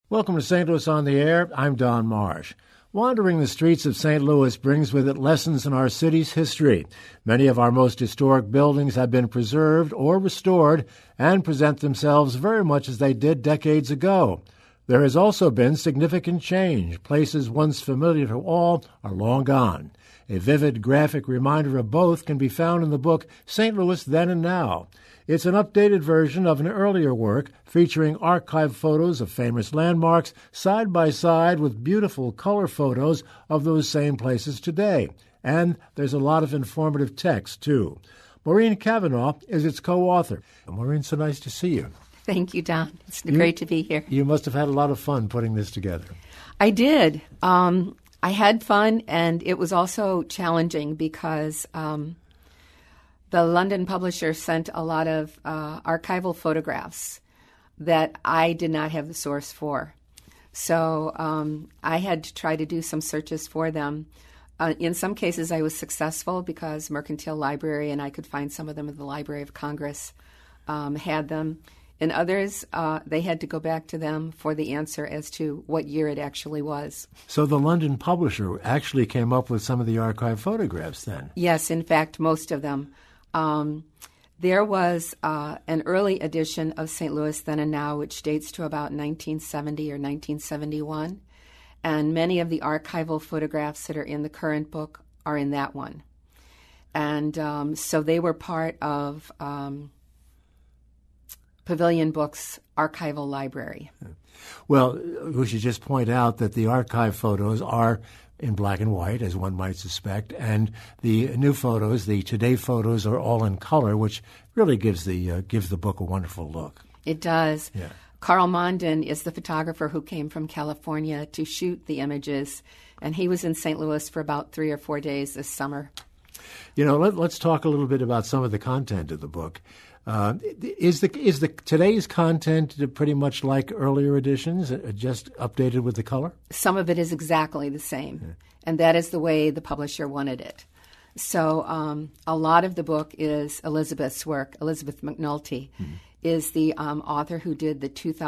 Welcome to St. Louis on the Air. I'm Don Marsh. Wandering the streets of St. Louis brings with it lessons in our city's history. Many of our most historic buildings have been preserved or restored and present themselves very much as they did decades ago. There has also been significant change. Places once familiar to all are long gone. A vivid graphic reminder of both can be found in the book St. Louis Then and Now. It's an updated version of an earlier work featuring archive photos of famous landmarks side by side with beautiful color photos of those same places today. And there's a lot of informative text, too. Maureen Cavanaugh is its co-author. Maureen, so nice to see you. Thank you, Don. It's great to be here. You must have had a lot of fun putting this together. I did. I had fun, and it was also challenging because the London publisher sent a lot of archival photographs that I did not have the source for. So I had to try to do some searches for them. In some cases, I was successful because Mercantile Library, and I could find some of them at the Library of Congress, had them. In others, they had to go back to them for the answer as to what year it actually was. So the London publisher actually came up with some of the archive photographs then? Yes, in fact, most of them. There was an early edition of St. Louis Then and Now, which dates to about 1970 or 1971, and many of the archival photographs that are in the current book are in that one. And so they were part of Pavilion Books' archival library. Well, we should just point out that the archive photos are in black and white, as one might suspect, and the new photos, the Today photos, are all in color, which really gives the book a wonderful look. It does. Yeah. Carl Mondin is the photographer who came from California to shoot the images, and he was in St. Louis for about 3 or 4 days this summer. You know, let's talk a little bit about some of the content of the book. Is the today's content pretty much like earlier editions, just updated with the color? Some of it is exactly the same, and that is the way the publisher wanted it. So a lot of the book is Elizabeth's work. Elizabeth McNulty is the author who did the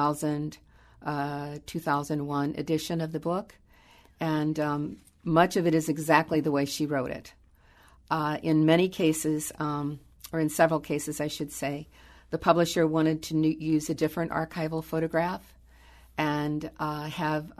2001 edition of the book, and much of it is exactly the way she wrote it. In many cases, or in several cases, I should say, the publisher wanted to use a different archival photograph and have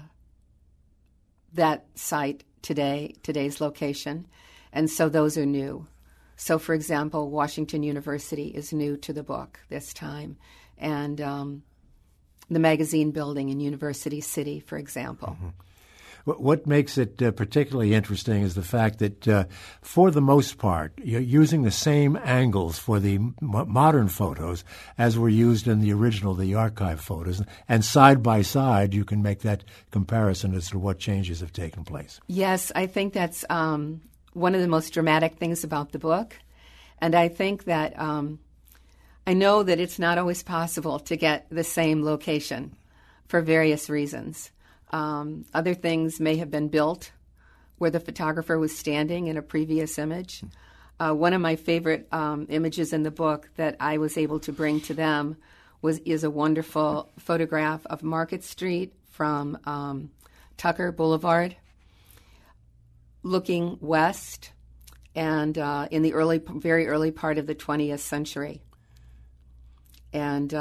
that site today's location, and so those are new. So, for example, Washington University is new to the book this time, and the magazine building in University City, for example. Mm-hmm. What makes it particularly interesting is the fact that, for the most part, you're using the same angles for the modern photos as were used in the original, the archive photos. And side by side, you can make that comparison as to what changes have taken place. Yes, I think that's one of the most dramatic things about the book. And I think that I know that it's not always possible to get the same location for various reasons. Other things may have been built where the photographer was standing in a previous image. One of my favorite images in the book that I was able to bring to them is a wonderful photograph of Market Street from Tucker Boulevard, looking west, and in the very early part of the 20th century. And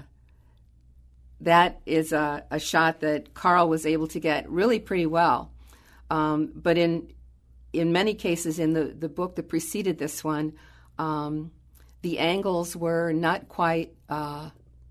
that is a shot that Carl was able to get really pretty well. But in many cases in the book that preceded this one, the angles were not quite where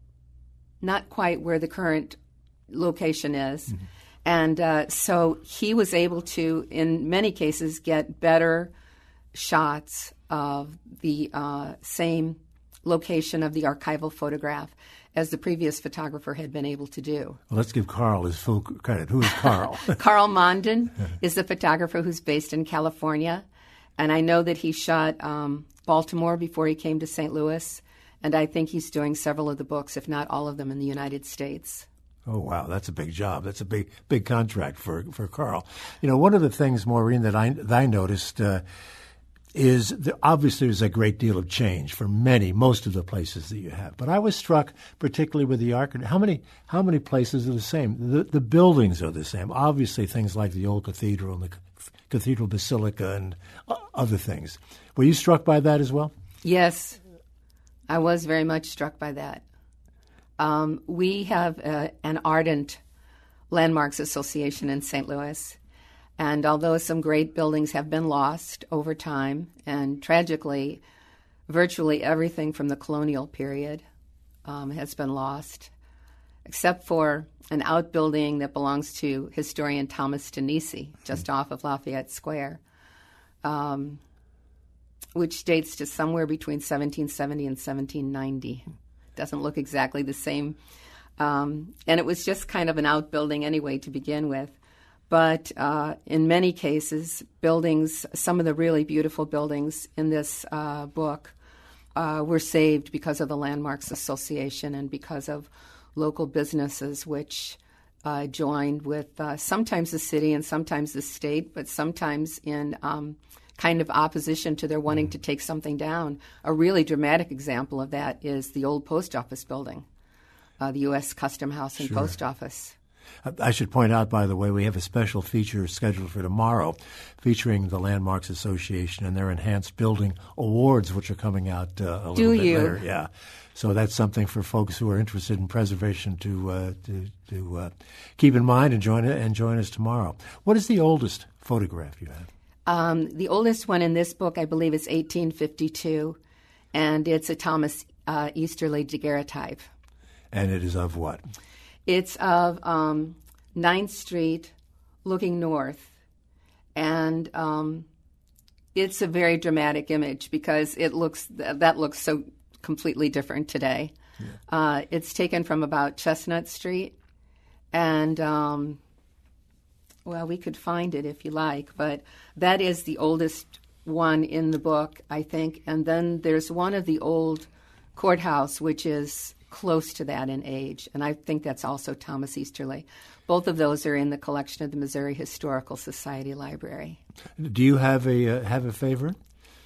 the current location is. Mm-hmm. And so he was able to, in many cases, get better shots of the same location of the archival photograph as the previous photographer had been able to do. Well, let's give Carl his full credit. Who is Carl? Carl Mondin is the photographer who's based in California, and I know that he shot Baltimore before he came to St. Louis, and I think he's doing several of the books, if not all of them, in the United States. Oh, wow, that's a big job. That's a big contract for Carl. You know, one of the things, Maureen, that I noticed obviously there's a great deal of change for most of the places that you have. But I was struck particularly with the architecture. How many places are the same? The buildings are the same. Obviously things like the old cathedral and the Cathedral Basilica and other things. Were you struck by that as well? Yes, I was very much struck by that. We have an ardent Landmarks Association in St. Louis. And although some great buildings have been lost over time, and tragically, virtually everything from the colonial period has been lost, except for an outbuilding that belongs to historian Thomas Denisi, just off of Lafayette Square, which dates to somewhere between 1770 and 1790. Doesn't look exactly the same. And it was just kind of an outbuilding anyway to begin with. But in many cases, buildings, some of the really beautiful buildings in this book were saved because of the Landmarks Association and because of local businesses which joined with sometimes the city and sometimes the state, but sometimes in kind of opposition to their wanting to take something down. A really dramatic example of that is the old post office building, the U.S. Custom House and Post Office. I should point out, by the way, we have a special feature scheduled for tomorrow featuring the Landmarks Association and their Enhanced Building Awards, which are coming out a little bit later. Yeah. So that's something for folks who are interested in preservation to keep in mind and join us tomorrow. What is the oldest photograph you have? The oldest one in this book, I believe, is 1852, and it's a Thomas Easterly daguerreotype. And it is of what? It's of 9th Street looking north, and it's a very dramatic image because that looks so completely different today. Yeah. It's taken from about Chestnut Street, and well, we could find it if you like, but that is the oldest one in the book, I think. And then there's one of the old courthouse, which is close to that in age, and I think that's also Thomas Easterly. Both of those are in the collection of the Missouri Historical Society Library. Do you have a favorite?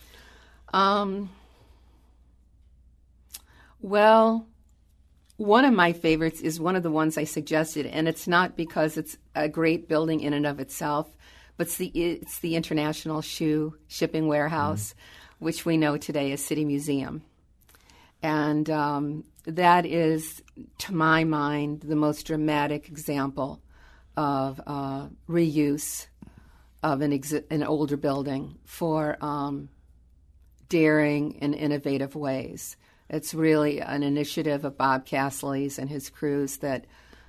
Well, one of my favorites is one of the ones I suggested, and it's not because it's a great building in and of itself, but it's the International Shipping Warehouse, which we know today as City Museum. And that is, to my mind, the most dramatic example of reuse of an older building for daring and innovative ways. It's really an initiative of Bob Casseley's and his crews that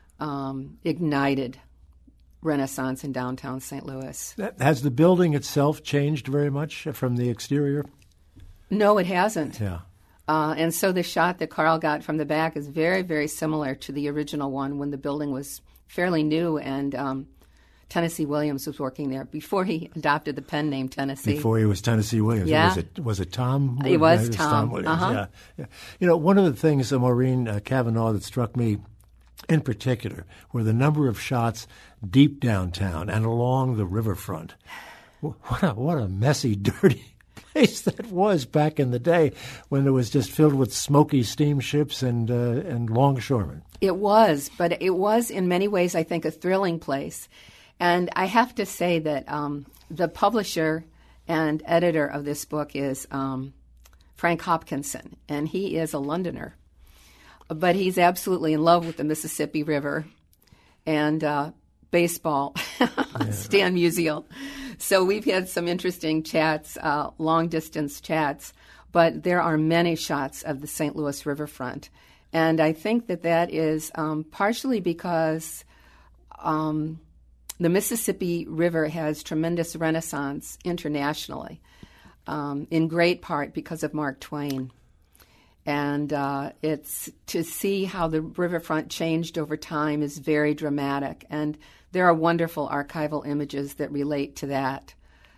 ignited Renaissance in downtown St. Louis. Has the building itself changed very much from the exterior? No, it hasn't. Yeah. And so the shot that Carl got from the back is very, very similar to the original one when the building was fairly new and Tennessee Williams was working there before he adopted the pen name Tennessee. Before he was Tennessee Williams. Yeah. Was it Tom? It was Tom. Williams. Uh-huh. Yeah. You know, one of the things, Maureen Cavanaugh, that struck me in particular were the number of shots deep downtown and along the riverfront. What a messy, dirty place that was back in the day when it was just filled with smoky steamships and longshoremen. It was, but it was in many ways, I think, a thrilling place. And I have to say that the publisher and editor of this book is Frank Hopkinson, and he is a Londoner. But he's absolutely in love with the Mississippi River and baseball, Stan Musial. So we've had some interesting chats, long-distance chats, but there are many shots of the St. Louis riverfront. And I think that is partially because the Mississippi River has tremendous renaissance internationally, in great part because of Mark Twain. And it's to see how the riverfront changed over time is very dramatic. And there are wonderful archival images that relate to that.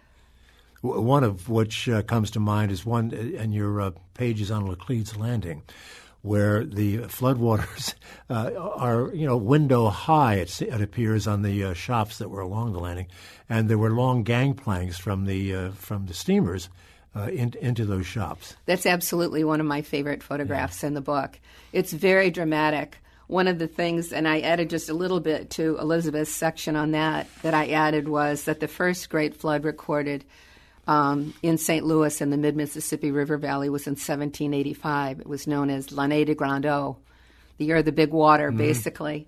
One of which comes to mind is one in your pages on Laclede's Landing, where the floodwaters are, window high, it appears, on the shops that were along the landing. And there were long gangplanks from the steamers into those shops. That's absolutely one of my favorite photographs in the book. It's very dramatic. One of the things, and I added just a little bit to Elizabeth's section on that I added was that the first great flood recorded in St. Louis in the mid-Mississippi River Valley was in 1785. It was known as l'année de Grande Eau, the year of the big water, basically.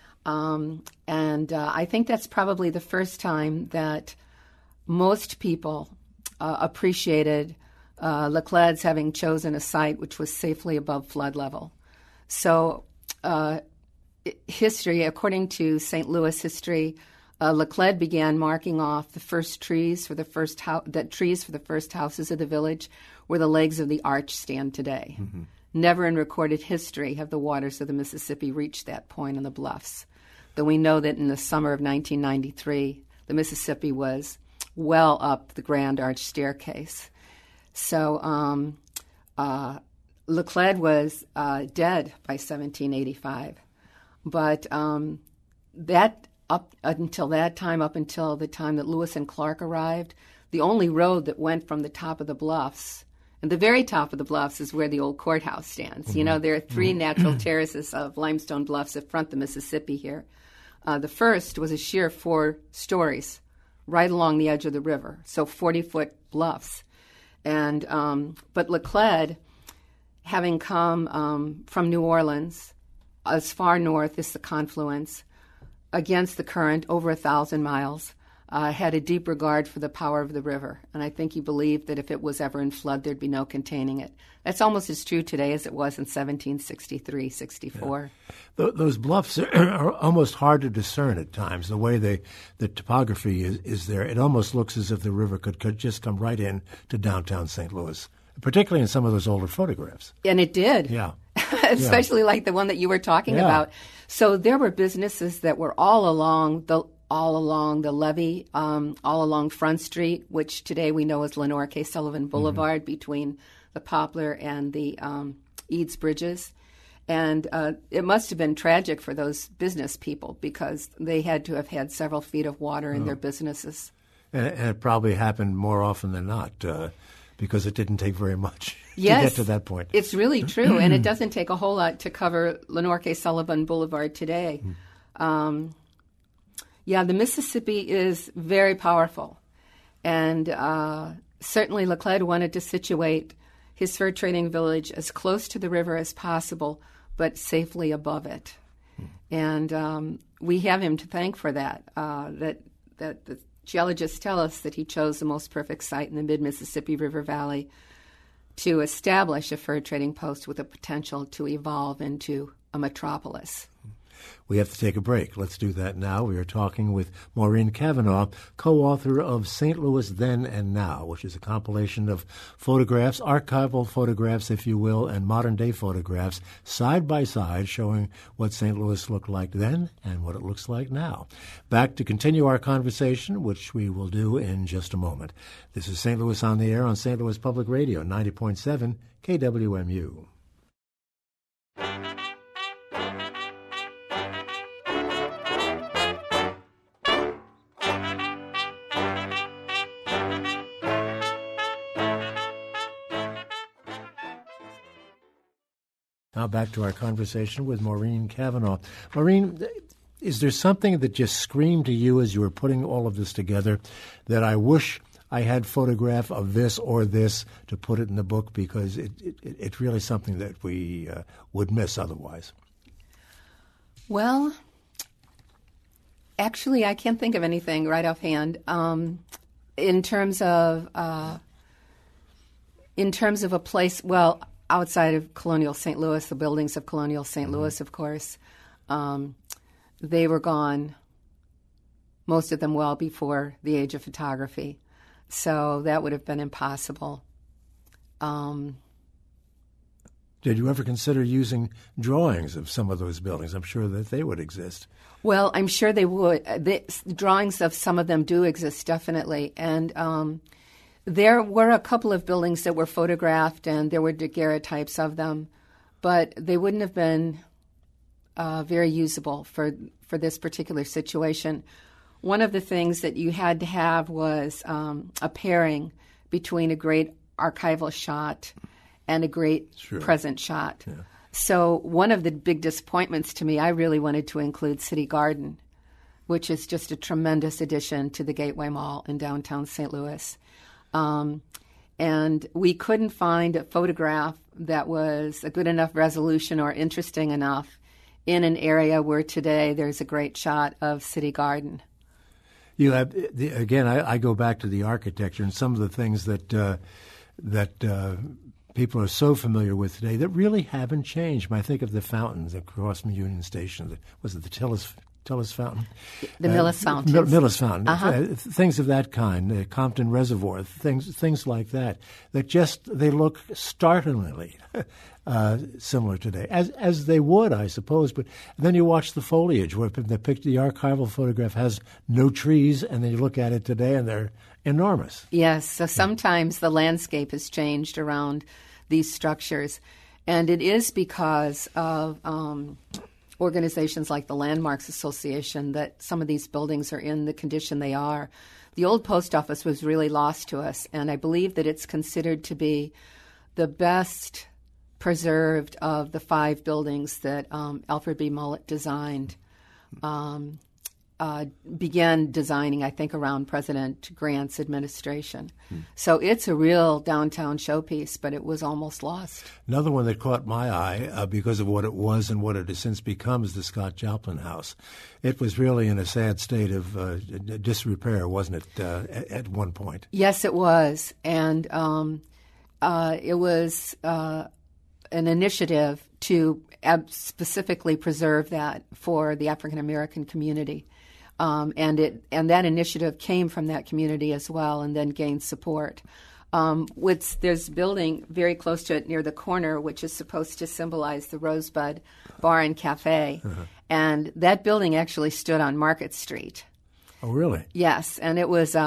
I think that's probably the first time that most people appreciated Laclede's having chosen a site which was safely above flood level. So history, according to St. Louis history, Laclede began marking off the first trees for the first houses of the village where the legs of the arch stand today. Mm-hmm. Never in recorded history have the waters of the Mississippi reached that point on the bluffs, though we know that in the summer of 1993, the Mississippi was well up the Grand Arch staircase. So Laclede was dead by 1785. But up until the time that Lewis and Clark arrived, the only road that went from the top of the bluffs, and the very top of the bluffs is where the old courthouse stands. Mm-hmm. You know, there are three natural terraces of limestone bluffs that front the Mississippi here. The first was a sheer 4 stories right along the edge of the river, so 40-foot bluffs. And but Laclede, having come from New Orleans, as far north as the confluence, against the current, over 1,000 miles, had a deep regard for the power of the river. And I think he believed that if it was ever in flood, there'd be no containing it. That's almost as true today as it was in 1763, 64. Yeah. Those bluffs are almost hard to discern at times. The way the topography is there, it almost looks as if the river could just come right in to downtown St. Louis, particularly in some of those older photographs. And it did. Yeah. Especially like the one that you were talking about. So there were businesses that were all along the levee, all along Front Street, which today we know as Lenore K. Sullivan Boulevard, between the Poplar and the Eads Bridges. And it must have been tragic for those business people because they had to have had several feet of water in their businesses. And it probably happened more often than not because it didn't take very much to get to that point. It's really true, and it doesn't take a whole lot to cover Lenore K. Sullivan Boulevard today. The Mississippi is very powerful, and certainly Laclede wanted to situate his fur trading village as close to the river as possible, but safely above it. And we have him to thank for that, that the geologists tell us that he chose the most perfect site in the mid-Mississippi River Valley to establish a fur trading post with the potential to evolve into a metropolis. We have to take a break. Let's do that now. We are talking with Maureen Cavanaugh, co-author of St. Louis Then and Now, which is a compilation of photographs, archival photographs, if you will, and modern-day photographs, side by side, showing what St. Louis looked like then and what it looks like now. Back to continue our conversation, which we will do in just a moment. This is St. Louis on the Air on St. Louis Public Radio, 90.7 KWMU. Now back to our conversation with Maureen Cavanaugh. Maureen, is there something that just screamed to you as you were putting all of this together that I wish I had photograph of this or this to put it in the book because it's really something that we would miss otherwise? Well, actually, I can't think of anything right offhand. In terms of a place, well, outside of colonial St. Louis, the buildings of colonial St. Louis, of course, they were gone, most of them well before the age of photography. So that would have been impossible. Did you ever consider using drawings of some of those buildings? I'm sure that they would exist. Well, I'm sure they would. The drawings of some of them do exist, definitely. And there were a couple of buildings that were photographed, and there were daguerreotypes of them, but they wouldn't have been very usable for this particular situation. One of the things that you had to have was a pairing between a great archival shot and a great Sure. present shot. Yeah. So one of the big disappointments to me, I really wanted to include City Garden, which is just a tremendous addition to the Gateway Mall in downtown St. Louis. And we couldn't find a photograph that was a good enough resolution or interesting enough in an area where today there's a great shot of City Garden. You have again. I go back to the architecture and some of the things that people are so familiar with today that really haven't changed. I think of the fountains across from Union Station. Was it the Tillis Fountain? The Millis Fountain. Millis Fountain. Uh-huh. Things of that kind. Compton Reservoir. Things like that. That just they look startlingly similar today, as they would, I suppose. But then you watch the foliage, where the archival photograph has no trees, and then you look at it today, and they're enormous. Yes. So sometimes the landscape has changed around these structures, and it is because of organizations like the Landmarks Association that some of these buildings are in the condition they are. The old post office was really lost to us, and I believe that it's considered to be the best preserved of the 5 buildings that Alfred B. Mullett designed. Began designing, I think, around President Grant's administration. So it's a real downtown showpiece, but it was almost lost. Another one that caught my eye because of what it was and what it has since become is the Scott Joplin House. It was really in a sad state of disrepair, wasn't it, at one point? Yes, it was. And it was an initiative to specifically preserve that for the African American community. And that initiative came from that community as well, and then gained support. There's a building very close to it near the corner, which is supposed to symbolize the Rosebud Bar and Cafe, and that building actually stood on Market Street. Oh, really? Yes, and it was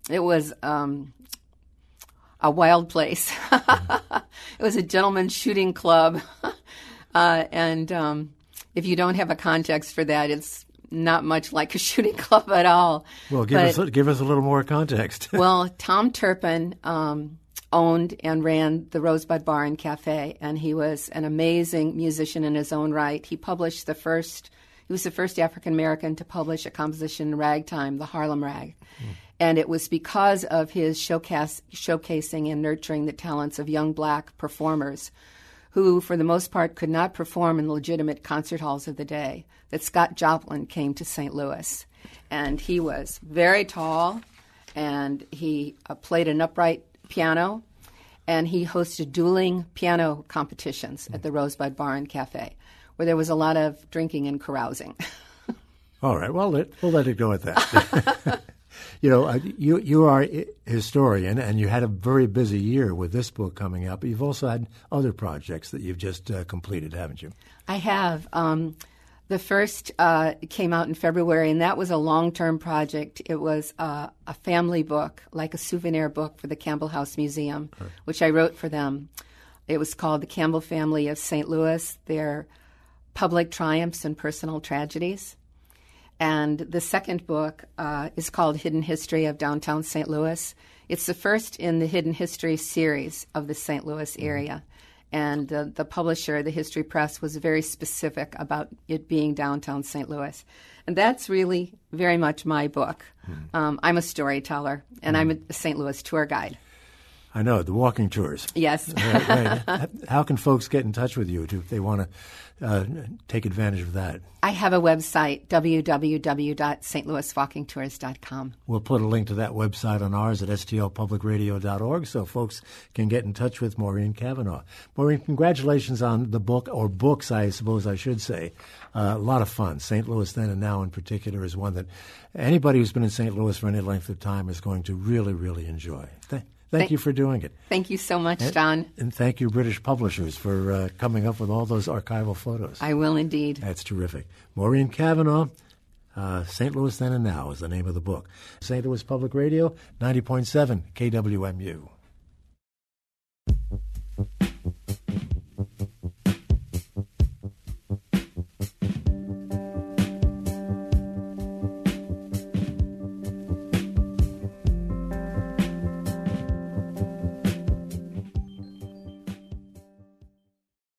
a wild place. It was a gentleman's shooting club, and if you don't have a context for that, it's not much like a shooting club at all. Well, give us a little more context. Well, Tom Turpin owned and ran the Rosebud Bar and Cafe, and he was an amazing musician in his own right. He was the first African American to publish a composition in ragtime, the Harlem Rag. And it was because of his showcasing and nurturing the talents of young black performers who, for the most part, could not perform in legitimate concert halls of the day, that Scott Joplin came to St. Louis. And he was very tall, and he played an upright piano, and he hosted dueling piano competitions at the Rosebud Bar and Cafe, where there was a lot of drinking and carousing. All right, well, we'll let it go at that. You are a historian, and you had a very busy year with this book coming out, but you've also had other projects that you've just completed, haven't you? I have. The first came out in February, and that was a long-term project. It was a family book, like a souvenir book for the Campbell House Museum, which I wrote for them. It was called The Campbell Family of St. Louis, Their Public Triumphs and Personal Tragedies. And the second book is called Hidden History of Downtown St. Louis. It's the first in the Hidden History series of the St. Louis area. And the publisher, the History Press, was very specific about it being downtown St. Louis. And that's really very much my book. I'm a storyteller, and I'm a St. Louis tour guide. I know, the walking tours. Yes. Right. How can folks get in touch with you if they want to take advantage of that? I have a website, www.stlouiswalkingtours.com. We'll put a link to that website on ours at stlpublicradio.org so folks can get in touch with Maureen Cavanaugh. Maureen, congratulations on the book, or books, I suppose I should say. A lot of fun. St. Louis Then and Now in particular is one that anybody who's been in St. Louis for any length of time is going to really, really enjoy. Thank you for doing it. Thank you so much, Don. And thank you, British publishers, for coming up with all those archival photos. I will indeed. That's terrific. Maureen Cavanaugh, St. Louis Then and Now is the name of the book. St. Louis Public Radio, 90.7 KWMU.